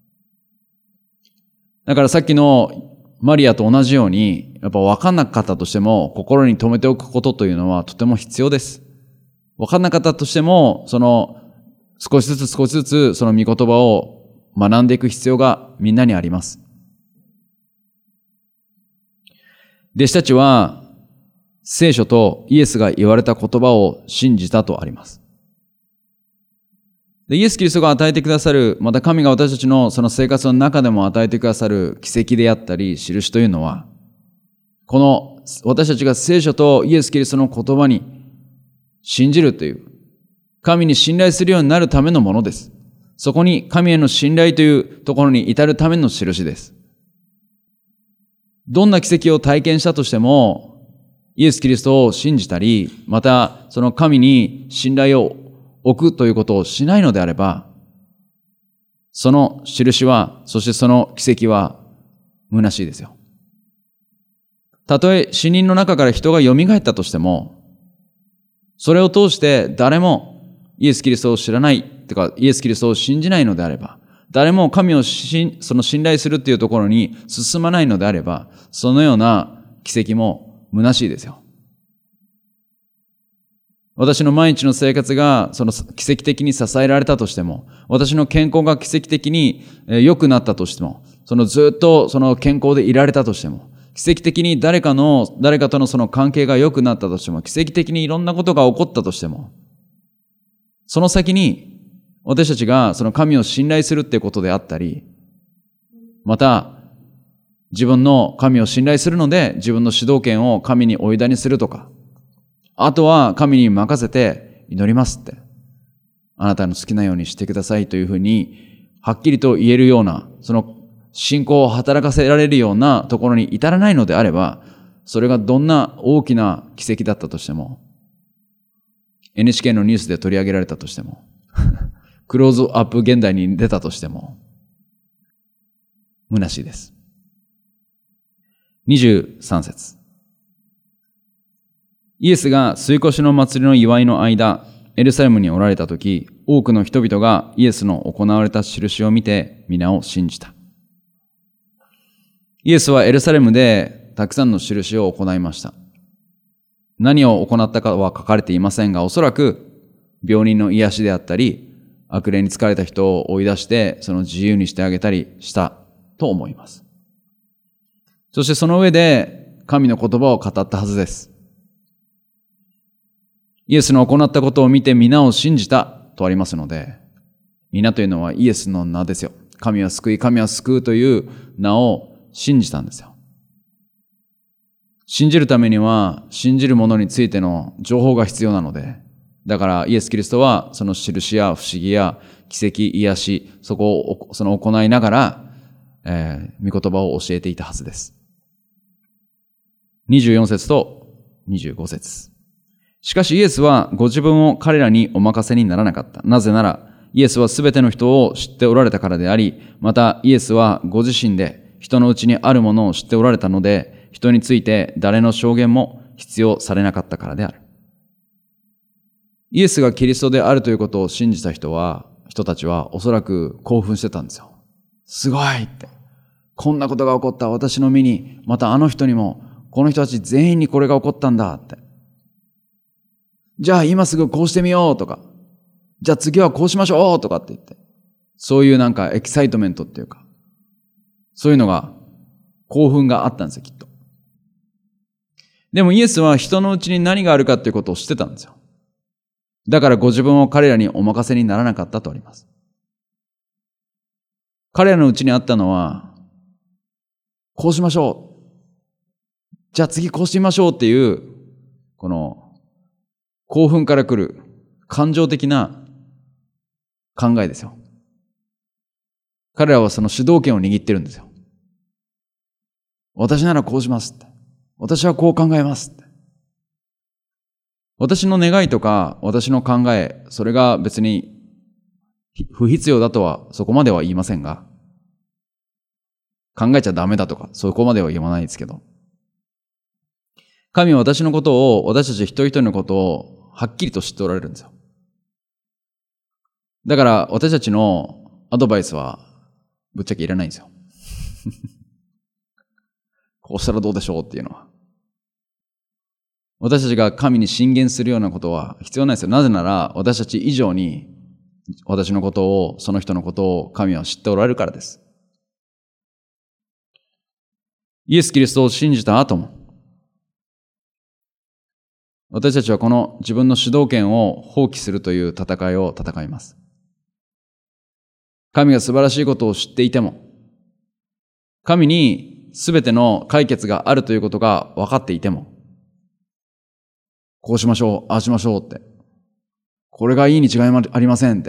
だからさっきのマリアと同じように、やっぱ分かんなかったとしても、心に留めておくことというのはとても必要です。分かんなかったとしても、少しずつその御言葉を学んでいく必要がみんなにあります。弟子たちは、聖書とイエスが言われた言葉を信じたとあります。で、イエス・キリストが与えてくださる、また神が私たちのその生活の中でも与えてくださる奇跡であったり、印というのは、この私たちが聖書とイエス・キリストの言葉に信じるという、神に信頼するようになるためのものです。そこに神への信頼というところに至るための印です。どんな奇跡を体験したとしても、イエス・キリストを信じたり、またその神に信頼を置くということをしないのであれば、その印は、そしてその奇跡は虚しいですよ。たとえ死人の中から人が蘇ったとしても、それを通して誰もイエス・キリストを知らない、とかイエス・キリストを信じないのであれば、誰も神を信頼するっていうところに進まないのであれば、そのような奇跡も虚しいですよ。私の毎日の生活が奇跡的に支えられたとしても、私の健康が奇跡的に良くなったとしても、ずっと健康でいられたとしても、奇跡的に誰かとのその関係が良くなったとしても、奇跡的にいろんなことが起こったとしても、その先に私たちがその神を信頼するっていうことであったり、また自分の神を信頼するので自分の主導権を神にお委ねするとか、あとは神に任せて祈りますって。あなたの好きなようにしてくださいというふうに、はっきりと言えるような、その信仰を働かせられるようなところに至らないのであれば、それがどんな大きな奇跡だったとしても、NHK のニュースで取り上げられたとしても、クローズアップ現代に出たとしても、虚しいです。23節。イエスが杉越の祭りの祝いの間、エルサレムにおられたとき、多くの人々がイエスの行われた印を見て皆を信じた。イエスはエルサレムでたくさんの印を行いました。何を行ったかは書かれていませんが、おそらく病人の癒しであったり、悪霊に疲れた人を追い出してその自由にしてあげたりしたと思います。そしてその上で神の言葉を語ったはずです。イエスの行ったことを見て皆を信じたとありますので、皆というのはイエスの名ですよ。神は救い、神は救うという名を信じたんですよ。信じるためには信じるものについての情報が必要なので、だからイエス・キリストはその印や不思議や奇跡、癒し、そこを行いながら、御言葉を教えていたはずです。 24節と25節。しかしイエスはご自分を彼らにお任せにならなかった。なぜなら、イエスはすべての人を知っておられたからであり、またイエスはご自身で人のうちにあるものを知っておられたので、人について誰の証言も必要されなかったからである。イエスがキリストであるということを信じた人たちはおそらく興奮してたんですよ。すごいって。こんなことが起こった私の身に、またあの人にも、この人たち全員にこれが起こったんだって。じゃあ今すぐこうしてみようとか、じゃあ次はこうしましょうとかって言って、そういうなんかエキサイトメントっていうか、そういうのが、興奮があったんですよ、きっと。でもイエスは人のうちに何があるかっていうことを知ってたんですよ。だからご自分を彼らにお任せにならなかったとあります。彼らのうちにあったのは、こうしましょう。じゃあ次こうしてみましょうっていう、この興奮から来る感情的な考えですよ。彼らはその主導権を握ってるんですよ。私ならこうしますって。私はこう考えますって。私の願いとか私の考え、それが別に不必要だとはそこまでは言いませんが、考えちゃダメだとかそこまでは言わないですけど、神は私のことを、私たち一人一人のことをはっきりと知っておられるんですよ。だから私たちのアドバイスはぶっちゃけいらないんですよ。こうしたらどうでしょうっていうのは。私たちが神に進言するようなことは必要ないですよ。なぜなら私たち以上に私のことを、その人のことを神は知っておられるからです。イエス・キリストを信じた後も、私たちはこの自分の主導権を放棄するという戦いを戦います。神が素晴らしいことを知っていても、神に全ての解決があるということが分かっていても、こうしましょう、ああしましょうって。これがいいに違いありませんって。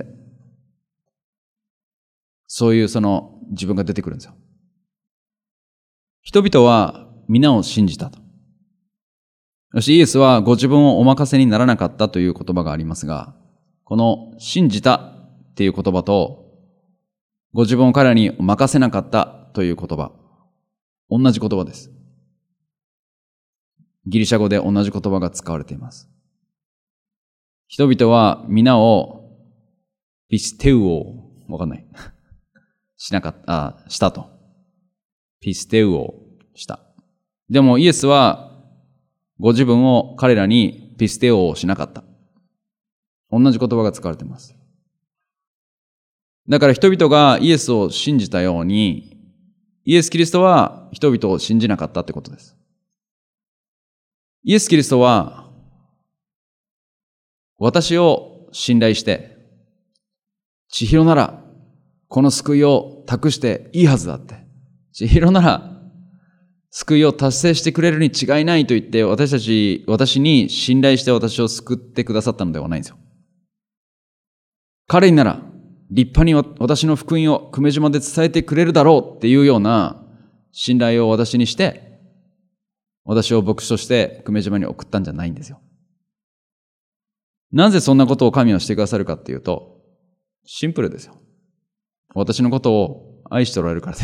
そういうその自分が出てくるんですよ。人々は皆を信じたと。そしてイエスはご自分をお任せにならなかったという言葉がありますが、この信じたっていう言葉と、ご自分を彼らに任せなかったという言葉、同じ言葉です。ギリシャ語で同じ言葉が使われています。人々は皆をピステウオ、わかんない。したと。ピステウオした。でもイエスはご自分を彼らにピステオをしなかった。同じ言葉が使われています。だから人々がイエスを信じたように、イエス・キリストは人々を信じなかったってことです。イエス・キリストは私を信頼して、千尋ならこの救いを託していいはずだって。千尋なら救いを達成してくれるに違いないと言って私に信頼して私を救ってくださったのではないんですよ。彼になら立派に私の福音を久米島で伝えてくれるだろうっていうような信頼を私にして、私を牧師として久米島に送ったんじゃないんですよ。なぜそんなことを神はしてくださるかっていうと、シンプルですよ。私のことを愛しておられるからです。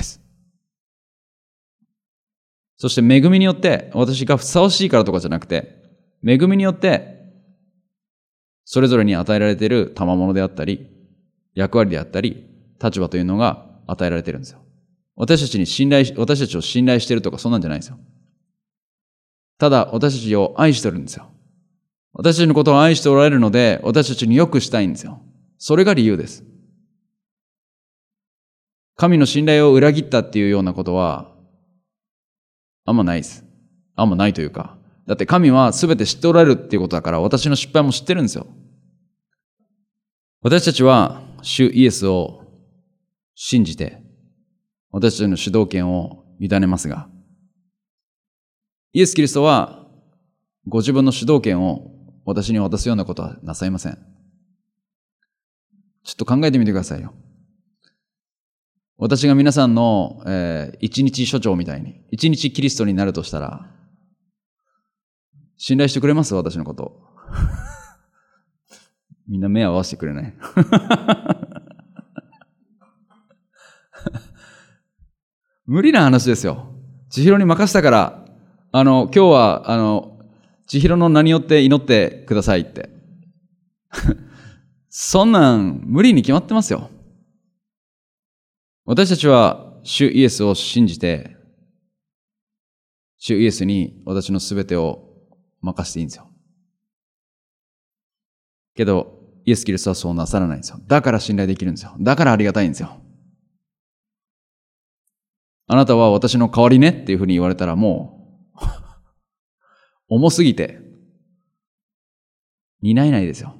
そして恵みによって、私がふさわしいからとかじゃなくて、恵みによって、それぞれに与えられている賜物であったり、役割であったり、立場というのが与えられているんですよ。私たちを信頼しているとかそんなんじゃないんですよ。ただ、私たちを愛してるんですよ。私たちのことを愛しておられるので、私たちに良くしたいんですよ。それが理由です。神の信頼を裏切ったっていうようなことは、あんまないです。あんまないというか。だって神は全て知っておられるっていうことだから、私の失敗も知ってるんですよ。私たちは、主イエスを信じて、私たちの主導権を委ねますが、イエス・キリストは、ご自分の主導権を私に渡すようなことはなさいません。ちょっと考えてみてくださいよ。私が皆さんの、一日所長みたいに、一日キリストになるとしたら、 信頼してくれます？私のこと。みんな目合わせてくれない。無理な話ですよ。千尋に任せたから、今日は、千尋の名によって祈ってくださいって。そんなん無理に決まってますよ。私たちは主イエスを信じて、主イエスに私のすべてを任せていいんですよ。けど、イエス・キリストはそうなさらないんですよ。だから信頼できるんですよ。だからありがたいんですよ。あなたは私の代わりねっていうふうに言われたらもう、重すぎて、担えないですよ。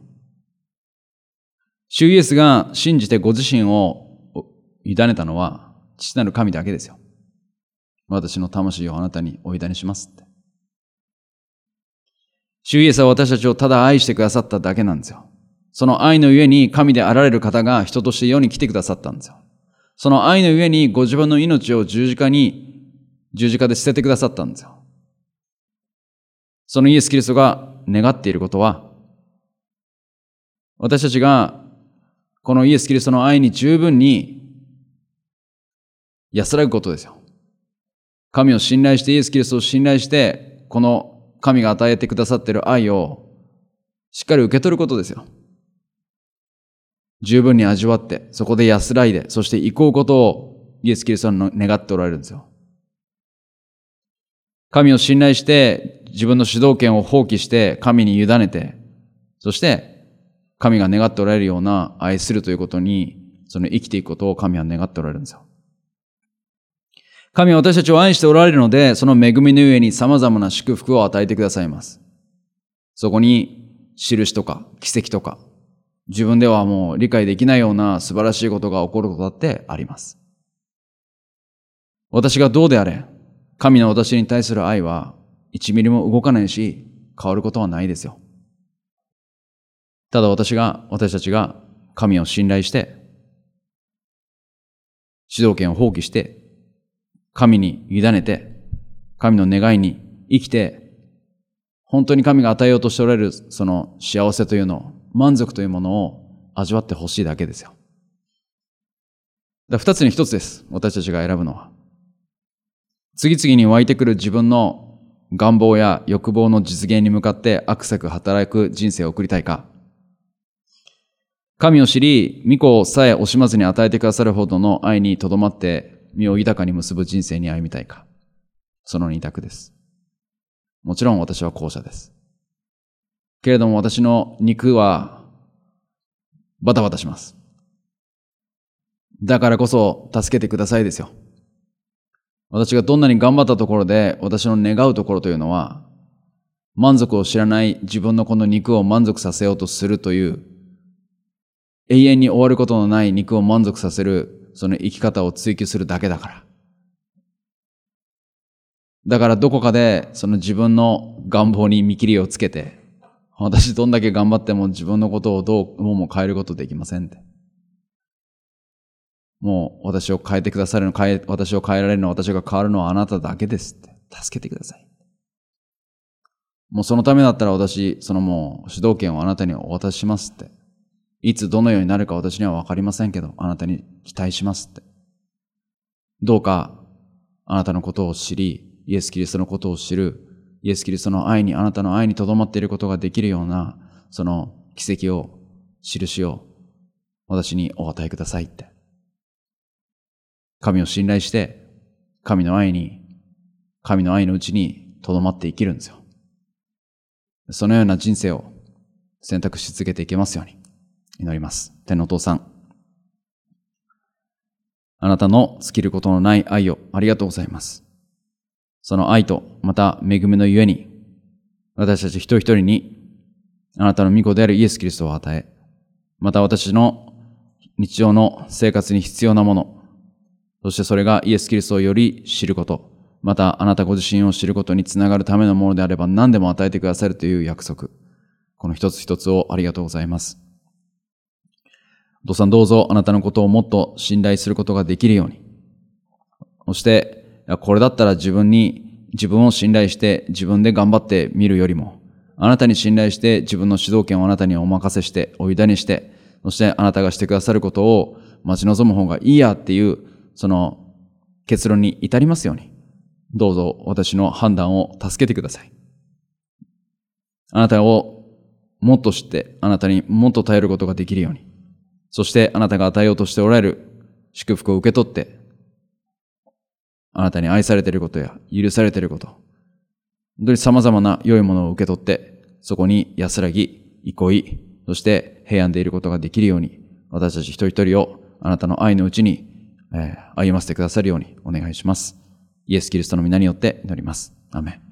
主イエスが信じてご自身を委ねたのは、父なる神だけですよ。私の魂をあなたにお委ねしますって。主イエスは私たちをただ愛してくださっただけなんですよ。その愛のゆえに神であられる方が人として世に来てくださったんですよ。その愛のゆえにご自分の命を十字架で捨ててくださったんですよ。そのイエス・キリストが願っていることは、私たちがこのイエス・キリストの愛に十分に安らぐことですよ。神を信頼して、イエス・キリストを信頼して、この神が与えてくださっている愛をしっかり受け取ることですよ。十分に味わって、そこで安らいで、そして行こうことをイエス・キリストは願っておられるんですよ。神を信頼して、自分の主導権を放棄して、神に委ねて、そして神が願っておられるような愛するということに、その生きていくことを神は願っておられるんですよ。神は私たちを愛しておられるので、その恵みのゆえに様々な祝福を与えてくださいます。そこに印とか奇跡とか、自分ではもう理解できないような素晴らしいことが起こることだってあります。私がどうであれ、神の私に対する愛は1ミリも動かないし、変わることはないですよ。ただ私たちが神を信頼して、主導権を放棄して、神に委ねて、神の願いに生きて、本当に神が与えようとしておられるその幸せというのを、満足というものを味わってほしいだけですよ。二つに一つです。私たちが選ぶのは。次々に湧いてくる自分の願望や欲望の実現に向かってあくせく働く人生を送りたいか。神を知り、御子さえ惜しまずに与えてくださるほどの愛にとどまって身を豊かに結ぶ人生に歩みたいか。その二択です。もちろん私は後者です。けれども私の肉はバタバタします。だからこそ助けてくださいですよ。私がどんなに頑張ったところで私の願うところというのは、満足を知らない自分のこの肉を満足させようとするという、永遠に終わることのない肉を満足させるその生き方を追求するだけだから。だからどこかでその自分の願望に見切りをつけて、私どんだけ頑張っても自分のことをどうも変えることできませんって。もう私を変えてくださるの、私を変えられるの、私が変わるのはあなただけですって。助けてください。もうそのためだったら私、もう主導権をあなたにお渡ししますって。いつどのようになるか私にはわかりませんけど、あなたに期待しますって。どうかあなたのことを知り、イエス・キリストのことを知る、イエス・キリストの愛に、あなたの愛にとどまっていることができるような、その奇跡を、印を、私にお与えくださいって。神を信頼して、神の愛のうちにとどまって生きるんですよ。そのような人生を選択し続けていけますように祈ります。天のお父さん、あなたの尽きることのない愛をありがとうございます。その愛とまた恵みのゆえに、私たち一人一人にあなたの御子であるイエス・キリストを与え、また私の日常の生活に必要なもの、そしてそれがイエス・キリストをより知ること、またあなたご自身を知ることにつながるためのものであれば何でも与えてくださるという約束。この一つ一つをありがとうございます。お父さんどうぞあなたのことをもっと信頼することができるように。そして、これだったら自分に自分を信頼して自分で頑張ってみるよりも、あなたに信頼して自分の主導権をあなたにお任せしてお委ねして、そしてあなたがしてくださることを待ち望む方がいいやっていう、その結論に至りますように、どうぞ私の判断を助けてください。あなたをもっと知って、あなたにもっと頼ることができるように、そしてあなたが与えようとしておられる祝福を受け取って、あなたに愛されていることや許されていること、本当に様々な良いものを受け取って、そこに安らぎ、憩い、そして平安でいることができるように、私たち一人一人をあなたの愛のうちに、歩ませてくださるようにお願いします。イエス・キリストの皆によって祈ります。アーメン。